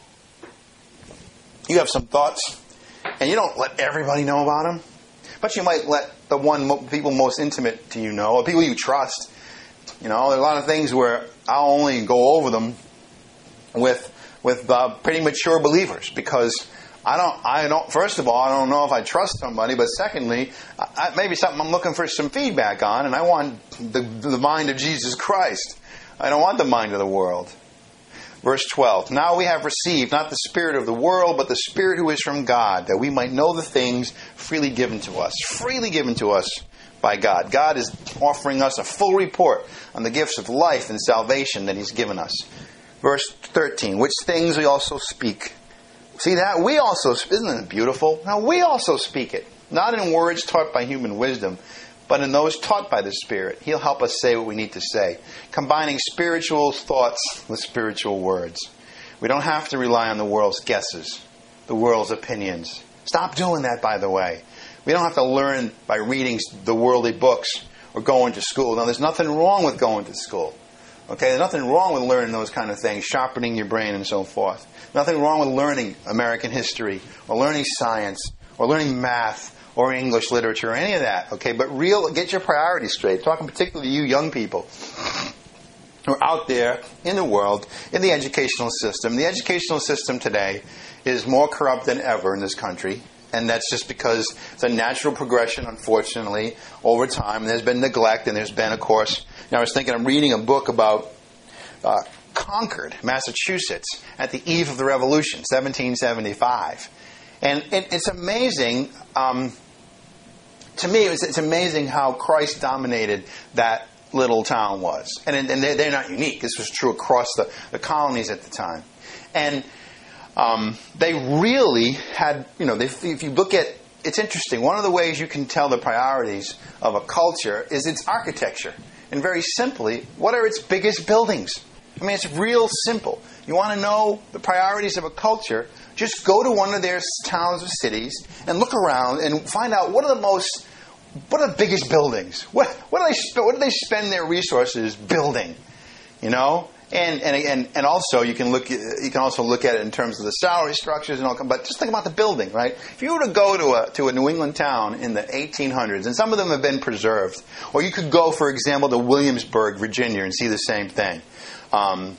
You have some thoughts, and you don't let everybody know about them. But you might let the one people most intimate to you know, or people you trust. You know, there are a lot of things where I'll only go over them with with uh, pretty mature believers, because I don't. I don't. First of all, I don't know if I trust somebody, but secondly, I, maybe something I'm looking for some feedback on, and I want the the mind of Jesus Christ. I don't want the mind of the world. Verse twelve, now we have received not the spirit of the world, but the Spirit who is from God, that we might know the things freely given to us. Freely given to us by God. God is offering us a full report on the gifts of life and salvation that He's given us. Verse thirteen, which things we also speak. See that? We also, isn't it beautiful? Now we also speak it, not in words taught by human wisdom, but in those taught by the Spirit. He'll help us say what we need to say, combining spiritual thoughts with spiritual words. We don't have to rely on the world's guesses, the world's opinions. Stop doing that, by the way. We don't have to learn by reading the worldly books or going to school. Now, there's nothing wrong with going to school. Okay, there's nothing wrong with learning those kind of things, sharpening your brain and so forth. Nothing wrong with learning American history or learning science or learning math or English literature, or any of that, okay? But real, get your priorities straight. Talking particularly to you young people who are out there in the world, in the educational system. The educational system today is more corrupt than ever in this country, and that's just because it's a natural progression, unfortunately, over time. There's been neglect, and there's been, of course, you know, I was thinking, I'm reading a book about uh, Concord, Massachusetts, at the eve of the Revolution, seventeen seventy-five. And it, it's amazing... Um, To me, it's, it's amazing how Christ dominated that little town was. And, and they're, they're not unique. This was true across the, the colonies at the time. And um, they really had, you know, they, if you look at, it's interesting. One of the ways you can tell the priorities of a culture is its architecture. And very simply, what are its biggest buildings? I mean, it's real simple. You want to know the priorities of a culture, just go to one of their towns or cities and look around and find out what are the most, what are the biggest buildings? What what do they what do they spend their resources building? You know, and and and and also you can look you can also look at it in terms of the salary structures and all. But just think about the building, right? If you were to go to a to a New England town in the eighteen hundreds, and some of them have been preserved, or you could go, for example, to Williamsburg, Virginia, and see the same thing. Um,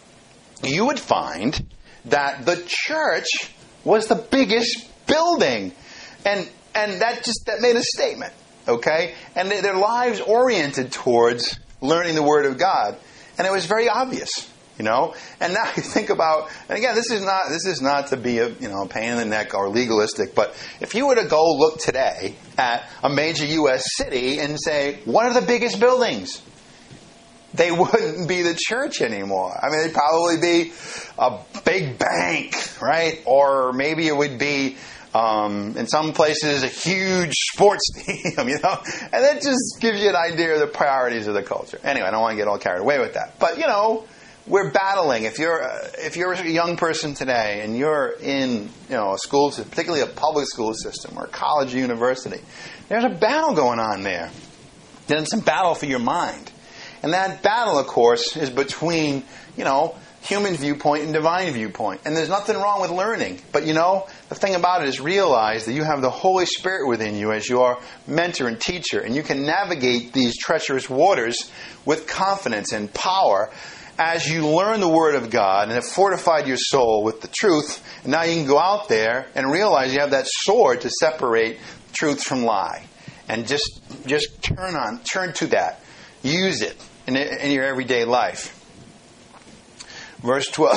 you would find that the church was the biggest building. And And that just that made a statement, okay? And their lives oriented towards learning the Word of God. And it was very obvious, you know? And now you think about, and again, this is not this is not to be a you know pain in the neck or legalistic, but if you were to go look today at a major U S city and say, what are the biggest buildings? They wouldn't be the church anymore. I mean, they'd probably be a big bank, right? Or maybe it would be, um, in some places, a huge sports stadium, you know? And that just gives you an idea of the priorities of the culture. Anyway, I don't want to get all carried away with that. But, you know, we're battling. If you're uh, if you're a young person today and you're in, you know, a school, particularly a public school system or college or university, there's a battle going on there. There's some battle for your mind. And that battle, of course, is between, you know, human viewpoint and divine viewpoint. And there's nothing wrong with learning. But, you know, the thing about it is realize that you have the Holy Spirit within you as your mentor and teacher. And you can navigate these treacherous waters with confidence and power as you learn the Word of God and have fortified your soul with the truth. And now you can go out there and realize you have that sword to separate truth from lie. And just just turn on, turn to that. Use it in, in your everyday life. Verse twelve.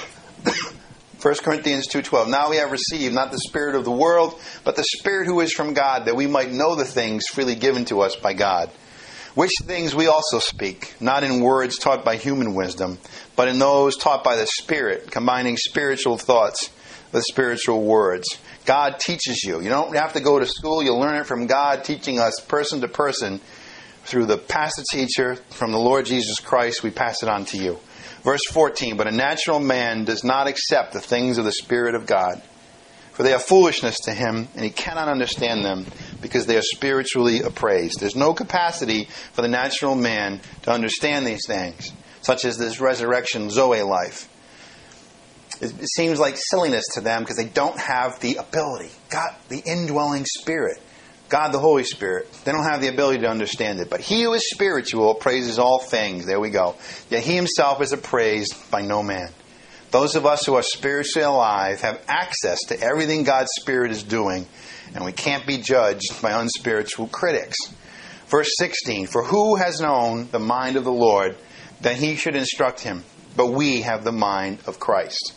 First Corinthians two twelve. Now we have received not the spirit of the world, but the Spirit who is from God, that we might know the things freely given to us by God. Which things we also speak, not in words taught by human wisdom, but in those taught by the Spirit, combining spiritual thoughts with spiritual words. God teaches you. You don't have to go to school. You learn it from God teaching us person to person. Through the pastor teacher from the Lord Jesus Christ, we pass it on to you. Verse fourteen, but a natural man does not accept the things of the Spirit of God, for they are foolishness to him, and he cannot understand them, because they are spiritually appraised. There's no capacity for the natural man to understand these things, such as this resurrection Zoe life. It seems like silliness to them because they don't have the ability. God, the indwelling Spirit. God the Holy Spirit. They don't have the ability to understand it. But he who is spiritual praises all things. There we go. Yet he himself is appraised by no man. Those of us who are spiritually alive have access to everything God's Spirit is doing, and we can't be judged by unspiritual critics. Verse sixteen, for who has known the mind of the Lord, that he should instruct him? But we have the mind of Christ.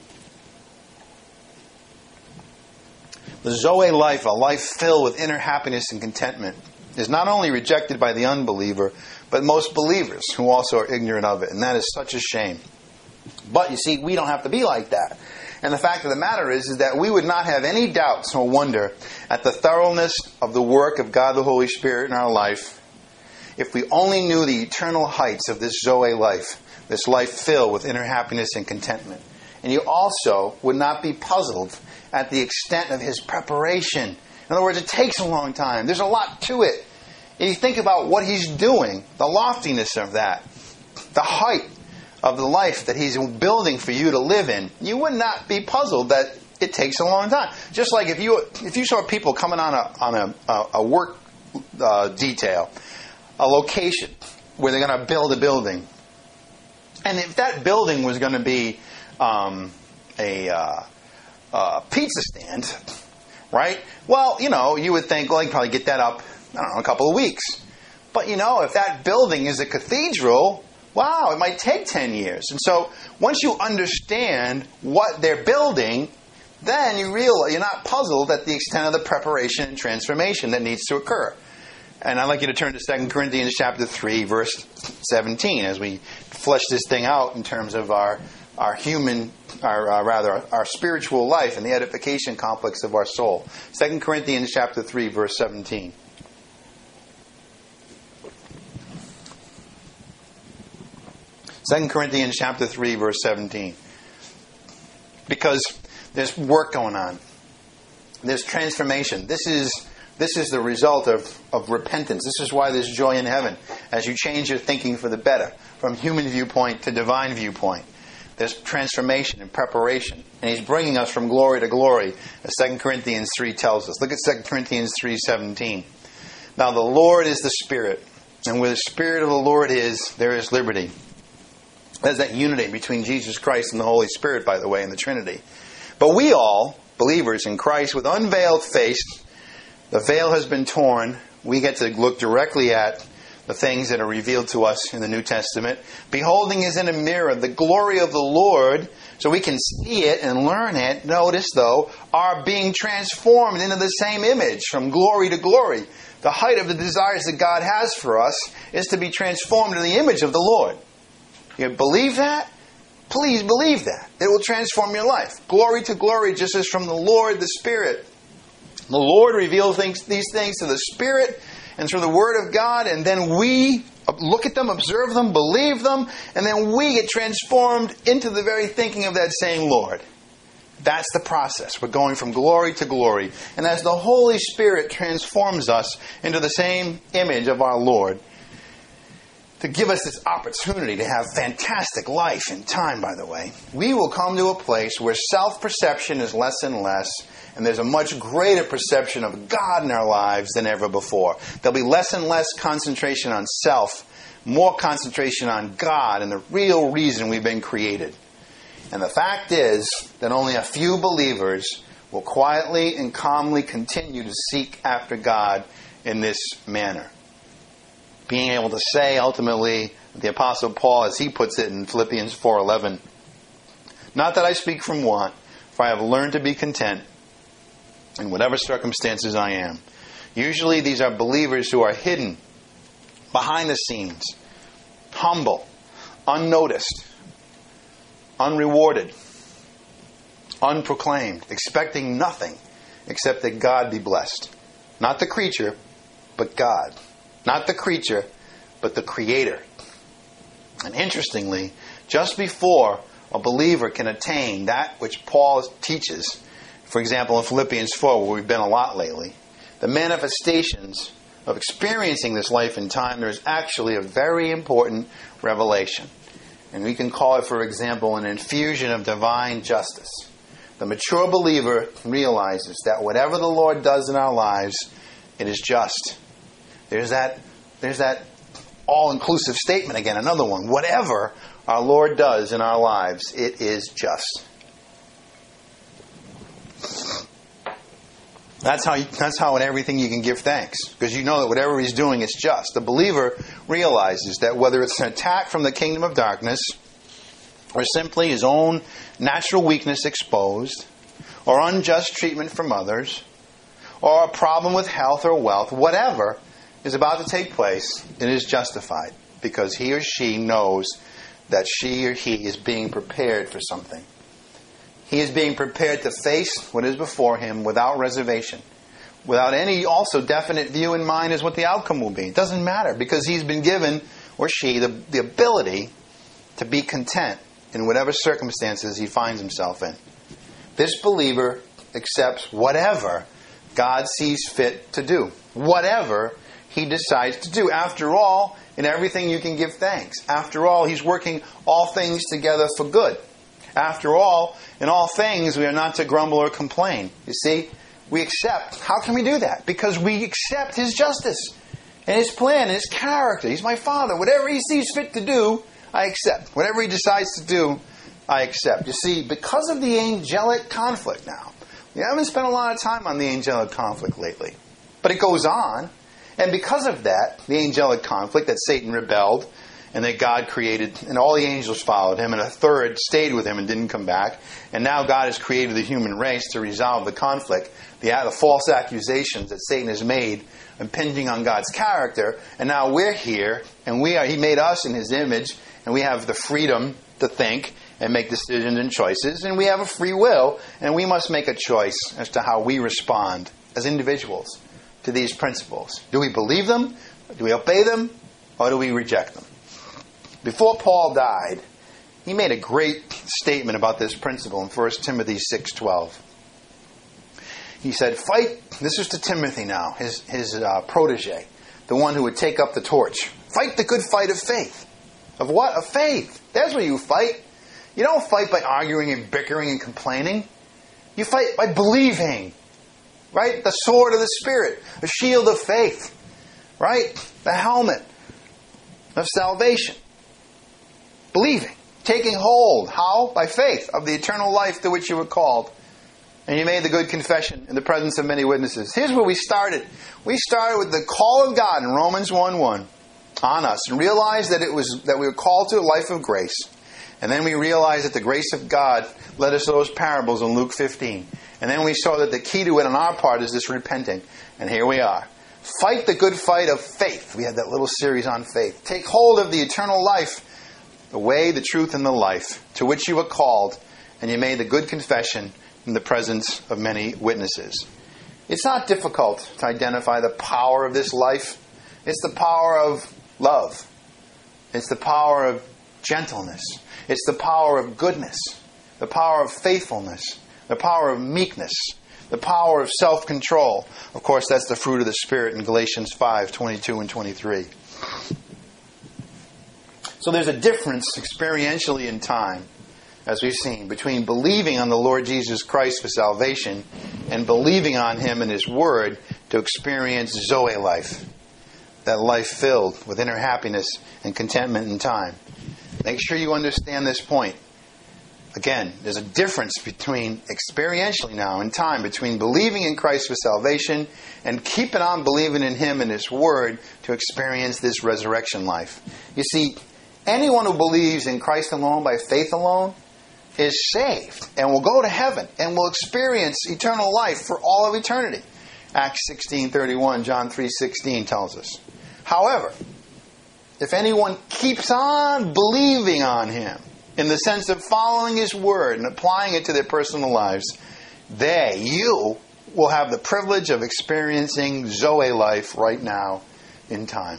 The Zoe life, a life filled with inner happiness and contentment, is not only rejected by the unbeliever, but most believers who also are ignorant of it. And that is such a shame. But you see, we don't have to be like that. And the fact of the matter is, is that we would not have any doubts or wonder at the thoroughness of the work of God the Holy Spirit in our life if we only knew the eternal heights of this Zoe life, this life filled with inner happiness and contentment. And you also would not be puzzled at the extent of his preparation. In other words, it takes a long time. There's a lot to it. And you think about what he's doing, the loftiness of that, the height of the life that he's building for you to live in, you would not be puzzled that it takes a long time. Just like if you if you saw people coming on a on a, a, a work uh, detail, a location where they're going to build a building, and if that building was going to be um, a uh, uh, pizza stand, right? Well, you know, you would think, well, I can probably get that up, I don't know, a couple of weeks. But, you know, if that building is a cathedral, wow, it might take ten years. And so once you understand what they're building, then you realize you're not puzzled at the extent of the preparation and transformation that needs to occur. And I'd like you to turn to Second Corinthians chapter three, verse seventeen, as we flesh this thing out in terms of our our human, our uh, rather, our spiritual life and the edification complex of our soul. Second Corinthians chapter three, verse seventeen. Second Corinthians chapter three, verse seventeen. Because there's work going on. There's transformation. This is this is the result of, of repentance. This is why there's joy in heaven, as you change your thinking for the better, from human viewpoint to divine viewpoint. There's transformation and preparation. And he's bringing us from glory to glory, as Second Corinthians three tells us. Look at Second Corinthians three seventeen. Now the Lord is the Spirit, and where the Spirit of the Lord is, there is liberty. There's that unity between Jesus Christ and the Holy Spirit, by the way, in the Trinity. But we all, believers in Christ, with unveiled face, The veil has been torn. We get to look directly at the things that are revealed to us in the New Testament. Beholding as in a mirror the glory of the Lord, so we can see it and learn it. Notice, though, are being transformed into the same image from glory to glory. The height of the desires that God has for us is to be transformed in the image of the Lord. You believe that? Please believe that. It will transform your life. Glory to glory, just as from the Lord, the Spirit. The Lord reveals things, these things to the Spirit and through the Word of God, and then we look at them, observe them, believe them, and then we get transformed into the very thinking of that same Lord. That's the process. We're going from glory to glory. And as the Holy Spirit transforms us into the same image of our Lord, to give us this opportunity to have fantastic life in time, by the way, we will come to a place where self-perception is less and less, and there's a much greater perception of God in our lives than ever before. There'll be less and less concentration on self, more concentration on God and the real reason we've been created. And the fact is that only a few believers will quietly and calmly continue to seek after God in this manner. Being able to say, ultimately, the Apostle Paul, as he puts it in Philippians four eleven, "Not that I speak from want, for I have learned to be content in whatever circumstances I am." Usually these are believers who are hidden behind the scenes, humble, unnoticed, unrewarded, unproclaimed, expecting nothing except that God be blessed. Not the creature, but God. Not the creature, but the Creator. And interestingly, just before a believer can attain that which Paul teaches, for example in Philippians four, where we've been a lot lately, the manifestations of experiencing this life in time, there's actually a very important revelation. And we can call it, for example, an infusion of divine justice. The mature believer realizes that whatever the Lord does in our lives, it is just. There's that, there's that all-inclusive statement again, another one. Whatever our Lord does in our lives, it is just. That's how, you, that's how in everything you can give thanks. Because you know that whatever He's doing is just. The believer realizes that whether it's an attack from the kingdom of darkness, or simply his own natural weakness exposed, or unjust treatment from others, or a problem with health or wealth, whatever is about to take place, it is justified. Because he or she knows that she or he is being prepared for something. He is being prepared to face what is before him without reservation, without any also definite view in mind as what the outcome will be. It doesn't matter, because he's been given, or she, the, the ability to be content in whatever circumstances he finds himself in. This believer accepts whatever God sees fit to do, whatever He decides to do. After all, in everything you can give thanks. After all, He's working all things together for good. After all, in all things, we are not to grumble or complain. You see, we accept. How can we do that? Because we accept His justice and His plan and His character. He's my Father. Whatever He sees fit to do, I accept. Whatever He decides to do, I accept. You see, because of the angelic conflict now, we haven't spent a lot of time on the angelic conflict lately, but it goes on. And because of that, the angelic conflict, that Satan rebelled, and that God created, and all the angels followed him, and a third stayed with him and didn't come back. And now God has created the human race to resolve the conflict, the, the false accusations that Satan has made, impinging on God's character. And now we're here, and we are. He made us in His image, and we have the freedom to think and make decisions and choices, and we have a free will, and we must make a choice as to how we respond as individuals to these principles. Do we believe them? Do we obey them? Or do we reject them? Before Paul died, he made a great statement about this principle in First Timothy six twelve. He said, fight, this is to Timothy now, his, his uh, protege, the one who would take up the torch. Fight the good fight of faith. Of what? Of faith. That's what you fight. You don't fight by arguing and bickering and complaining. You fight by believing. Right? The sword of the Spirit. The shield of faith. Right? The helmet of salvation. Believing. Taking hold. How? By faith of the eternal life to which you were called. And you made the good confession in the presence of many witnesses. Here's where we started. We started with the call of God in Romans one one on us, and realized that it was that we were called to a life of grace. And then we realized that the grace of God led us to those parables in Luke fifteen. And then we saw that the key to it on our part is this repenting. And here we are. Fight the good fight of faith. We had that little series on faith. Take hold of the eternal life, the way, the truth, and the life, to which you were called, and you made the good confession in the presence of many witnesses. It's not difficult to identify the power of this life. It's the power of love. It's the power of gentleness. It's the power of goodness, the power of faithfulness, the power of meekness, the power of self-control. Of course, that's the fruit of the Spirit in Galatians five, twenty-two and twenty-three. So there's a difference experientially in time, as we've seen, between believing on the Lord Jesus Christ for salvation and believing on Him and His Word to experience Zoe life, that life filled with inner happiness and contentment in time. Make sure you understand this point. Again, there's a difference between, experientially now, in time, between believing in Christ for salvation and keeping on believing in Him and His Word to experience this resurrection life. You see, anyone who believes in Christ alone by faith alone is saved and will go to heaven and will experience eternal life for all of eternity. Acts sixteen thirty-one, John three sixteen tells us. However, if anyone keeps on believing on Him, in the sense of following His Word and applying it to their personal lives, they, you, will have the privilege of experiencing Zoe life right now in time.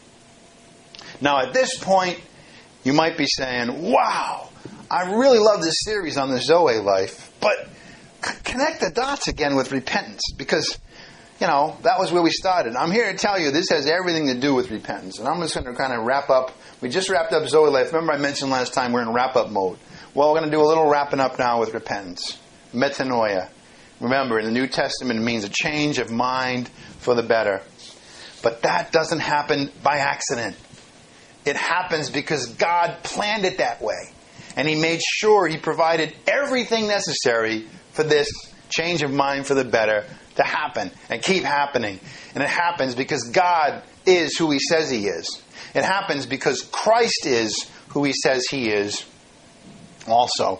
Now, at this point, you might be saying, wow, I really love this series on the Zoe life, but c- connect the dots again with repentance, because, you know, that was where we started. I'm here to tell you this has everything to do with repentance, and I'm just going to kind of wrap up. We just wrapped up Zoe life. Remember I mentioned last time we're in wrap-up mode. Well, we're going to do a little wrapping up now with repentance. Metanoia. Remember, in the New Testament, it means a change of mind for the better. But that doesn't happen by accident. It happens because God planned it that way. And He made sure He provided everything necessary for this change of mind for the better to happen and keep happening. And it happens because God is who He says He is. It happens because Christ is who He says He is also.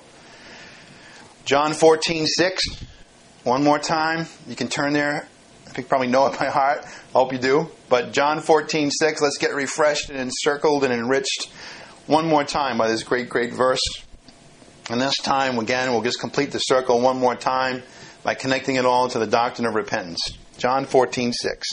John fourteen six. One more time. You can turn there. I think you probably know it by heart. I hope you do. But John fourteen six, let's get refreshed and encircled and enriched one more time by this great, great verse. And this time, again, we'll just complete the circle one more time by connecting it all to the doctrine of repentance. John fourteen six.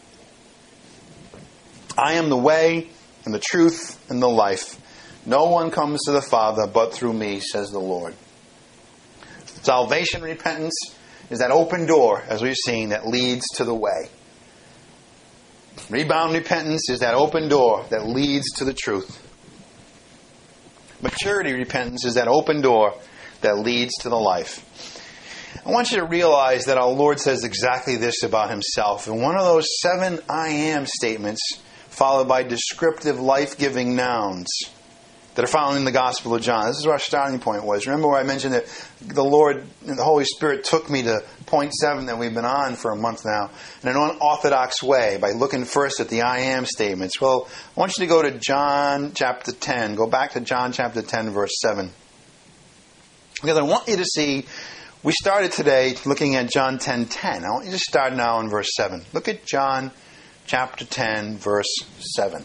I am the way and the truth and the life. No one comes to the Father but through me, says the Lord. Salvation repentance is that open door, as we've seen, that leads to the way. Rebound repentance is that open door that leads to the truth. Maturity repentance is that open door that leads to the life. I want you to realize that our Lord says exactly this about Himself in one of those seven I am statements, followed by descriptive life-giving nouns that are found in the Gospel of John. This is where our starting point was. Remember where I mentioned that the Lord and the Holy Spirit took me to point seven that we've been on for a month now in an unorthodox way by looking first at the I am statements. Well, I want you to go to John chapter ten. Go back to John chapter ten, verse seven. Because I want you to see, we started today looking at John ten ten. I want you to start now in verse seven. Look at John chapter ten, verse seven.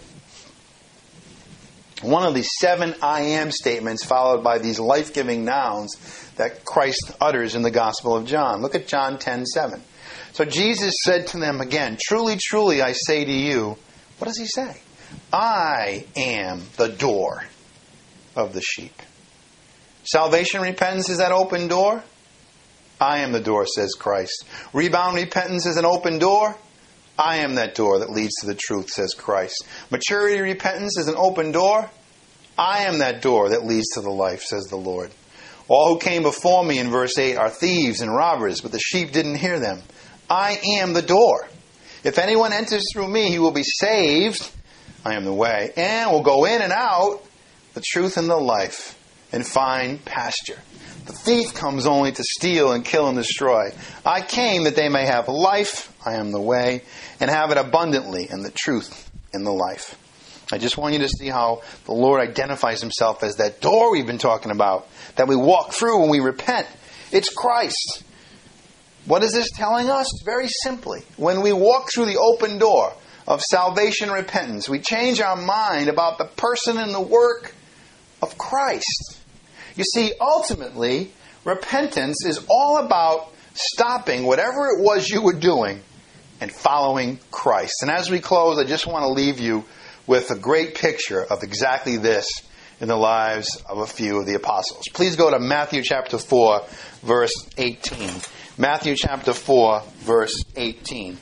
One of these seven I am statements followed by these life-giving nouns that Christ utters in the Gospel of John. Look at John ten seven. So Jesus said to them again, truly, truly, I say to you, what does He say? I am the door of the sheep. Salvation repentance is that open door. I am the door, says Christ. Rebound repentance is an open door. I am that door that leads to the truth, says Christ. Maturity repentance is an open door. I am that door that leads to the life, says the Lord. All who came before me, in verse eight, are thieves and robbers, but the sheep didn't hear them. I am the door. If anyone enters through me, he will be saved. I am the way. And will go in and out, the truth and the life, and find pasture. The thief comes only to steal and kill and destroy. I came that they may have life. I am the way, and have it abundantly, and the truth in the life. I just want you to see how the Lord identifies himself as that door we've been talking about, that we walk through when we repent. It's Christ. What is this telling us? Very simply, when we walk through the open door of salvation and repentance, we change our mind about the person and the work of Christ. You see, ultimately, repentance is all about stopping whatever it was you were doing and following Christ. And as we close, I just want to leave you with a great picture of exactly this in the lives of a few of the apostles. Please go to Matthew chapter four, verse eighteen. Matthew chapter four, verse eighteen.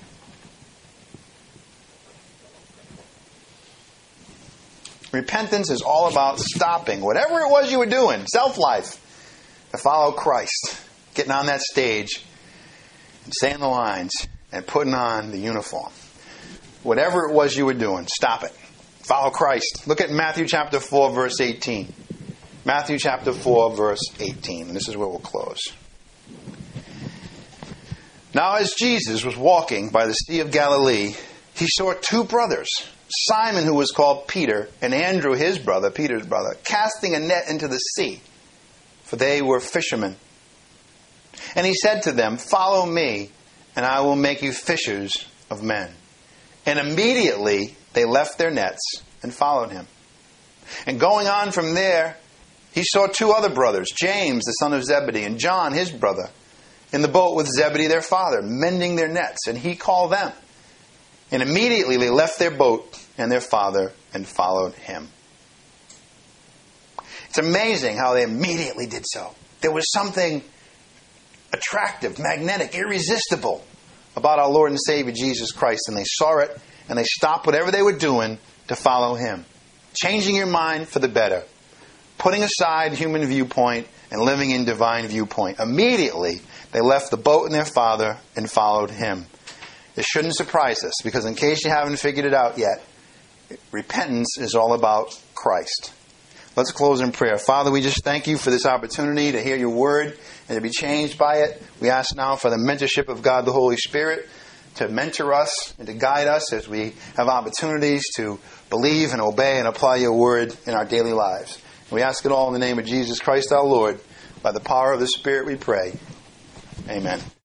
Repentance is all about stopping whatever it was you were doing, self-life, to follow Christ. Getting on that stage and saying the lines and putting on the uniform. Whatever it was you were doing, stop it. Follow Christ. Look at Matthew chapter four, verse eighteen. Matthew chapter four, verse eighteen. And this is where we'll close. Now as Jesus was walking by the Sea of Galilee, he saw two brothers, Simon, who was called Peter, and Andrew, his brother, Peter's brother, casting a net into the sea, for they were fishermen. And he said to them, "Follow me, and I will make you fishers of men." And immediately they left their nets and followed him. And going on from there, he saw two other brothers, James, the son of Zebedee, and John, his brother, in the boat with Zebedee their father, mending their nets. And he called them. And immediately they left their boat and their father and followed him. It's amazing how they immediately did so. There was something attractive, magnetic, irresistible about our Lord and Savior Jesus Christ. And they saw it, and they stopped whatever they were doing to follow him. Changing your mind for the better. Putting aside human viewpoint and living in divine viewpoint. Immediately, they left the boat and their father and followed him. It shouldn't surprise us, because in case you haven't figured it out yet, repentance is all about Christ. Let's close in prayer. Father, we just thank you for this opportunity to hear your word and to be changed by it. We ask now for the mentorship of God the Holy Spirit to mentor us and to guide us as we have opportunities to believe and obey and apply your word in our daily lives. We ask it all in the name of Jesus Christ our Lord. By the power of the Spirit we pray. Amen.